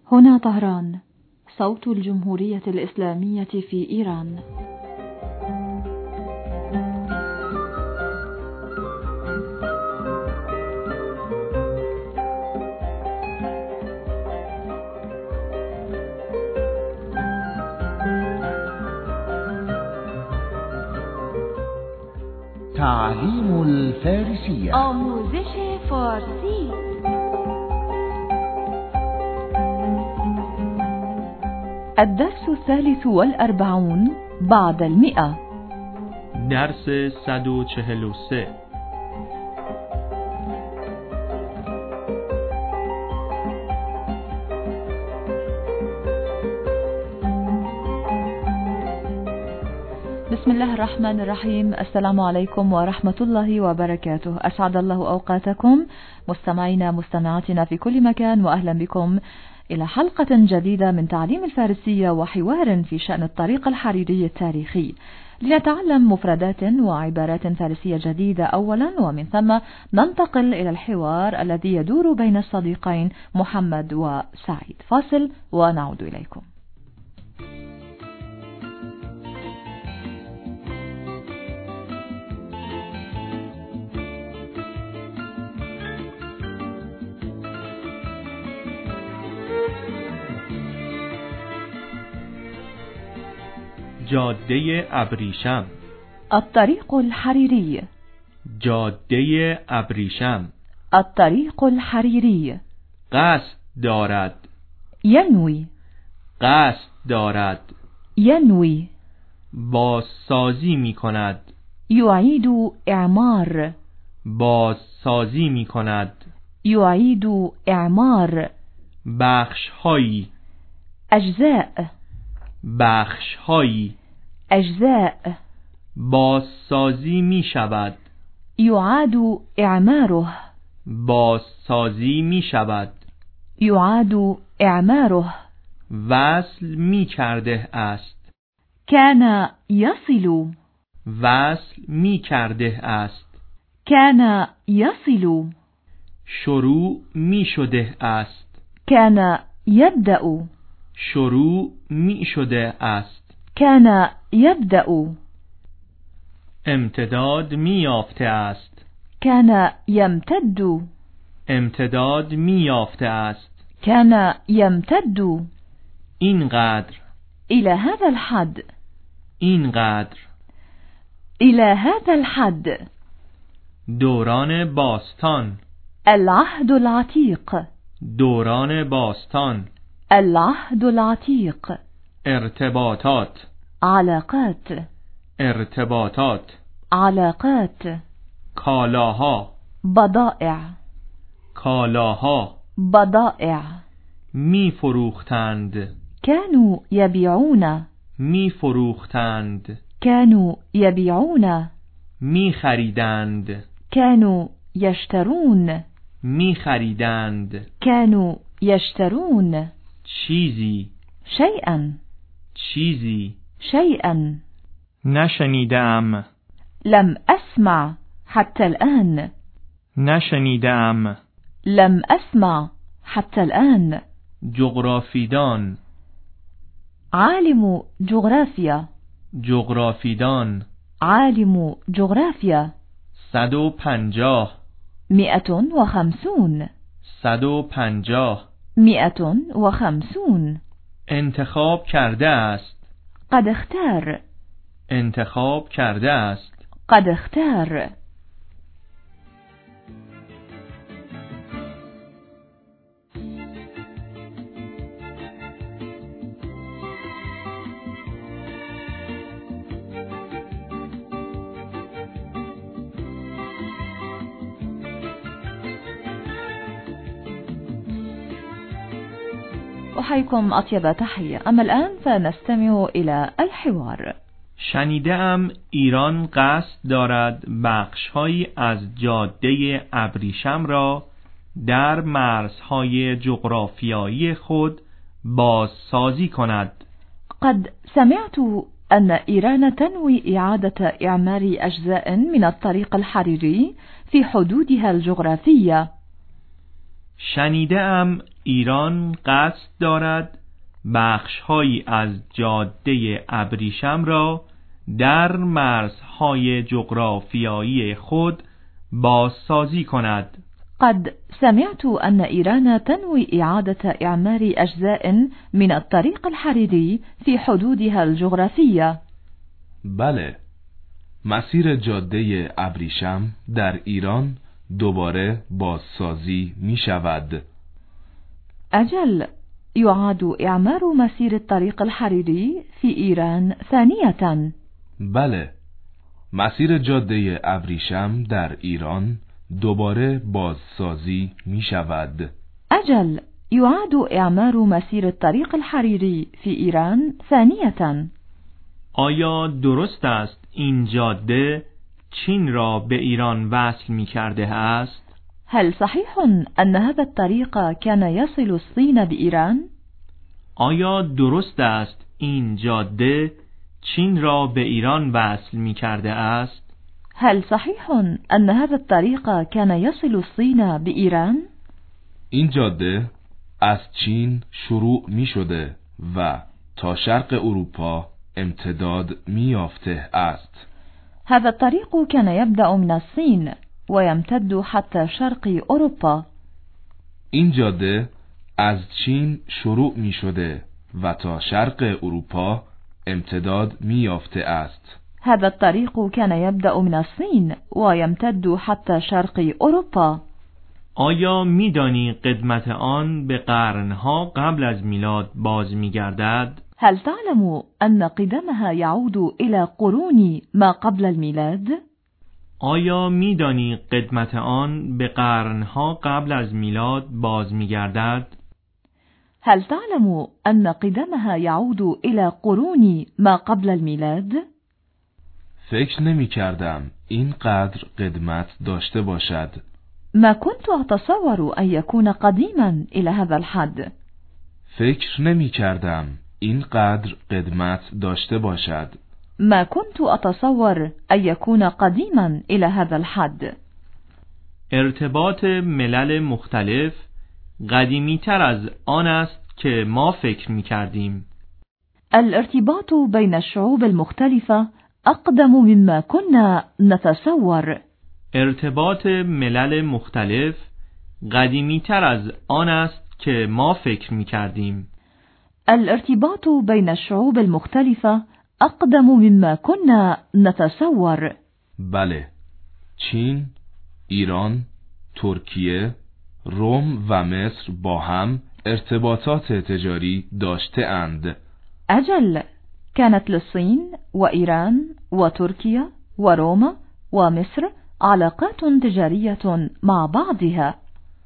هنا طهران، صوت الجمهورية الإسلامية في إيران. تعليم الفارسية. آموزش فارسی. الدرس 43 بعد 100. درس 143. بسم الله الرحمن الرحيم. السلام عليكم ورحمة الله وبركاته. أسعد الله أوقاتكم مستمعينا مستمعاتنا في كل مكان، وأهلا بكم إلى حلقة جديدة من تعليم الفارسية وحوار في شأن الطريق الحريري التاريخي، لنتعلم مفردات وعبارات فارسية جديدة أولا، ومن ثم ننتقل إلى الحوار الذي يدور بين الصديقين محمد وسعيد. فاصل ونعود إليكم. جاده ابریشم. الطريق الحريري. جاده ابریشم. الطريق الحريري. قصد دارد. ينوي. قصد دارد. ينوي. بازسازی می کند. يعيد إعمار. بازسازی می کند. يعيد إعمار. بخش‌هایی. أجزاء. بخش‌هایی. أجزاء. بازسازی می شود. يعاد إعماره. بازسازی می شود. يعاد إعماره. وصل می کرده است. كان يصل. وصل می کرده است. كان يصل. شروع می شده است. كان يبدأ. شروع می شده است. كان يبدأ. امتداد می یافته است. كان يمتد. امتداد می یافته است. كان يمتد. اینقدر. إلى هذا الحد. اینقدر. إلى هذا الحد. دوران باستان. العهد العتيق. دوران باستان. العهد العتيق. ارتباطات. علاقات. ارتباطات. علاقات. کالاها. بضائع. کالاها. بضائع. می فروختند. كانوا يبيعون. می فروختند. كانوا يبيعون. می خریدند. كانوا يشترون. می خریدند. كانوا يشترون. چیزی. شيئا. چیزی. شيئا. نشنیدم. لم أسمع حتى الآن. نشنیدم. لم أسمع حتى الآن. جغرافیدان. عالم جغرافيا. جغرافیدان. عالم جغرافيا. 150. 150. 150. 150. انتخاب کرده است. قد اختار. انتخاب کرده است. قد اختار. أحييكم أطيب تحية. أما الآن فنستمع إلى الحوار. شنیدم ایران قصد دارد بخش‌هایی از جاده ابریشم را در مرزهای جغرافیایی خود بازسازی کند. قد سمعت أن إيران تنوي إعادة إعمار أجزاء من الطريق الحريري في حدودها الجغرافية. شنیدم ایران قصد دارد بخش‌هایی از جاده ابریشم را در مرزهای جغرافیایی خود بازسازی کند. قد سمعت أن إيران تنوي إعادة إعمار أجزاء من الطريق الحريري في حدودها الجغرافية. بله، مسیر جاده ابریشم در ایران دوباره بازسازی می شود. أجل، يعاد إعمار مسير الطريق الحريري في إيران ثانية. بله، مسیر جاده ابریشم در ایران دوباره بازسازی می شود. أجل، يعاد إعمار مسير الطريق الحريري في إيران ثانية. آیا درست است این جاده چین را به ایران وصل می کرده است؟ هل صحيح أن هذا الطريق كان يصل الصين بإيران؟ آیا درست است این جاده چین را به ایران وصل می کرده است؟ هل صحيح أن هذا الطريق كان يصل الصين بإيران؟ این جاده از چین شروع می شده و تا شرق اروپا امتداد می یافته است. هذا الطريق كان يبدأ من الصين ويمتد حتى شرق أوروبا. این جاده از چین شروع می شده و تا شرق اروپا امتداد می یافته است. هذا الطريق كان يبدأ من الصين ويمتد حتى شرق أوروبا. آیا میدانی قدمت آن به قرنها قبل از میلاد باز می‌گردد؟ هل تعلم أن قدمها يعود إلى قرون ما قبل الميلاد؟ آیا میدانی قدمت آن به قرنها قبل از میلاد باز می‌گردد؟ هل تعلم أن قدمها يعود إلى قرون ما قبل الميلاد؟ فکر نمی کردم اینقدر قدمت داشته باشد. ما كنت أتصور أن يكون قديما إلى هذا الحد. فکر نمی کردم اینقدر قدمت داشته باشد. ما كنت أتصور أن يكون قديما إلى هذا الحد. ارتباط ملل مختلف قدیمی تر از آن است که ما فکر می کردیم. الارتباط بين الشعوب المختلفة أقدم مما كنا نتصور. ارتباط ملل مختلف قدیمی تر از آن است که ما فکر می کردیم. الارتباط بين الشعوب المختلفة أقدم مما كنا نتصور. بله، چین، ایران، ترکیه، روم و مصر با هم ارتباطات تجاری داشته اند. أجل، كانت للصين وإيران وتركيا وروما ومصر علاقات تجارية مع بعضها.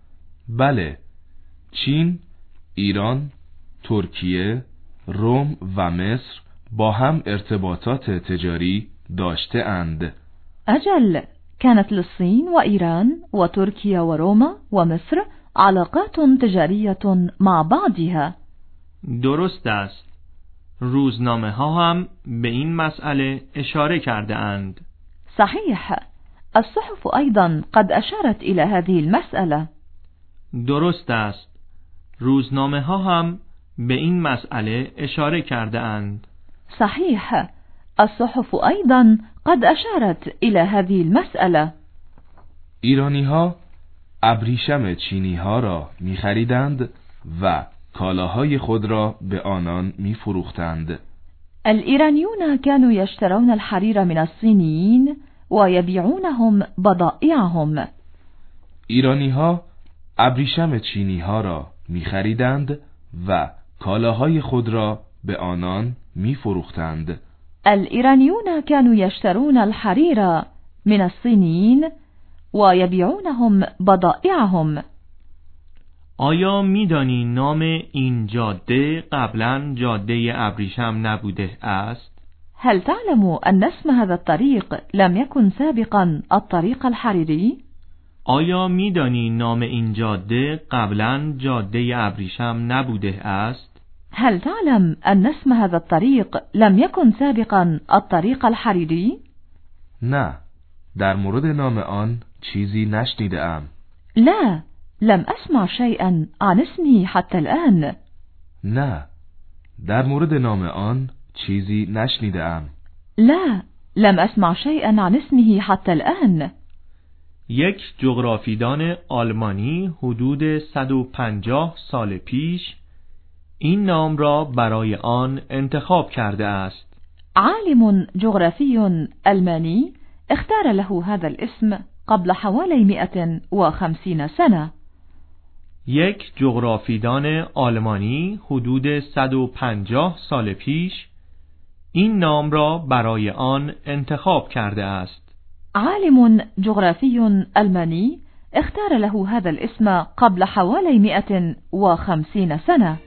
بله، چین، ایران، ترکیه، روم و مصر با هم ارتباطات تجاری داشته اند. أجل، كانت للصين وإيران وتركيا وروما ومصر علاقات تجارية مع بعضها. درست است. روزنامه ها هم به این مسئله اشاره کرده اند. صحيح، الصحف أيضا قد أشارت إلى هذه المسألة. درست است. روزنامه ها هم به این مسئله اشاره کرده اند. صحيح، الصحف أيضا قد أشارت إلى هذه المسألة. ایرانی ها ابریشم چینی ها را می خریدند و کالاهای خود را به آنان می فروختند. الإيرانيون كانوا يشترون الحرير من الصينيين ويبيعونهم بضائعهم. ایرانی ها ابریشم چینی ها را می خریدند و کالاهای خود را به آنان می فروختند. الإيرانيون كانوا يشترون الحرير من الصينيين ويبيعونهم بضائعهم. آیا میدانی نام این جاده قبلا جاده ابریشم نبوده است؟ هل تعلم أن اسم هذا الطريق لم يكن سابقا الطريق الحريري؟ آیا میدانی نام این جاده قبلا جاده ابریشم نبوده است؟ هل تعلم أن اسم هذا الطريق لم يكن سابقا الطريق الحريري؟ نه، در مورد نام آن چیزی نشنیده‌ام. لا، لم أسمع شيئا عن اسمه حتى الآن. نه، در مورد نام آن چیزی نشنیدم. لا، لم أسمع شيئا عن اسمه حتى الآن. یک جغرافیدان آلمانی حدود 150 سال پیش این نام را برای آن انتخاب کرده است. عالم جغرافي ألماني اختار له هذا الاسم قبل حوالي 150 سنة. یک جغرافیدان آلمانی حدود 150 سال پیش این نام را برای آن انتخاب کرده است. عالم جغرافي ألماني اختار له هذا الاسم قبل حوالي 150 سنة.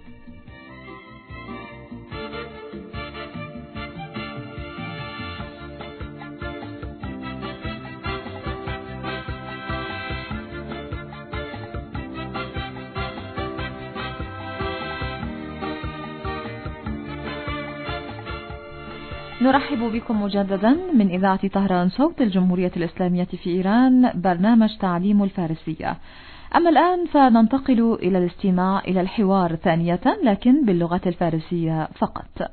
نرحب بكم مجددا من إذاعة طهران صوت الجمهورية الإسلامية في إيران، برنامج تعليم الفارسية. أما الآن فننتقل إلى الاستماع إلى الحوار ثانية لكن باللغة الفارسية فقط.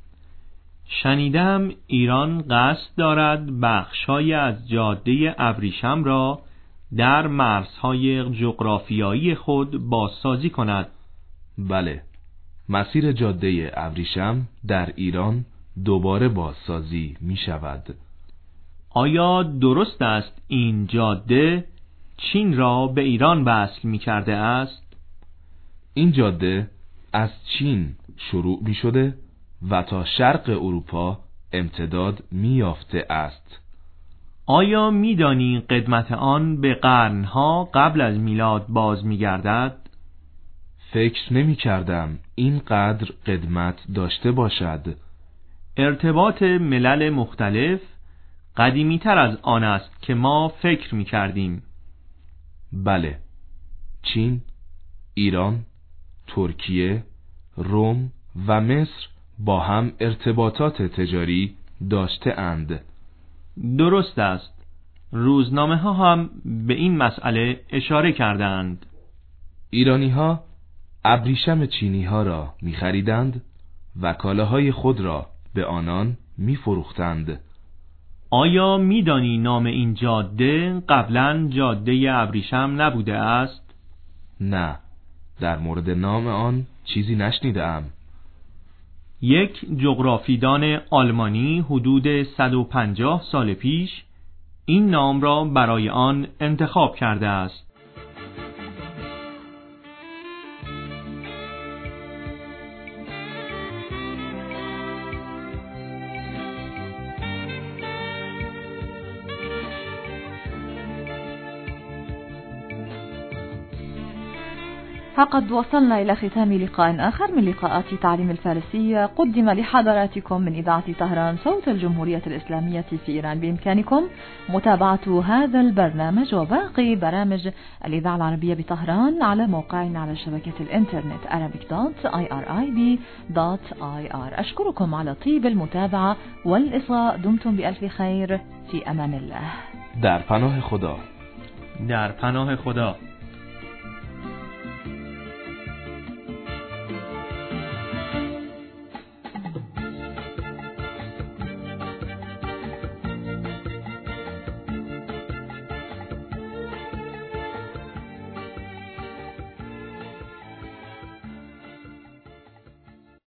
شنیدم ایران قصد دارد بخشای از جاده ابریشم را در مرزهای جغرافیایی خود بازسازی کند. بله، مسیر جاده ابریشم در ایران دوباره بازسازی می شود. آیا درست است این جاده چین را به ایران وصل می کرده است؟ این جاده از چین شروع می شده و تا شرق اروپا امتداد می یافته است. آیا می دانی قدمت آن به قرنها قبل از میلاد باز می گردد؟ فکر نمی کردم اینقدر قدمت داشته باشد. ارتباط ملل مختلف قدیمی تر از آن است که ما فکر می کردیم. بله، چین، ایران، ترکیه، روم و مصر با هم ارتباطات تجاری داشته اند. درست است. روزنامه ها هم به این مسئله اشاره کردند. ایرانی ها ابریشم چینی ها را می خریدند و کالاهای خود را به آنان می فروختند. آیا می دانی نام این جاده قبلا جاده ابریشم نبوده است؟ نه، در مورد نام آن چیزی نشنیدم. یک جغرافیدان آلمانی حدود 150 سال پیش این نام را برای آن انتخاب کرده است. فقد وصلنا إلى ختام لقاء آخر من لقاءات تعليم الفارسية قدم لحضراتكم من إذاعة طهران صوت الجمهورية الإسلامية في إيران. بإمكانكم متابعة هذا البرنامج وباقي برامج الإذاعة العربية بطهران على موقعنا على شبكة الإنترنت arabic.irib.ir. أشكركم على طيب المتابعة والإصغاء. دمتم بألف خير، في أمان الله. در پناه خدا. در پناه خدا.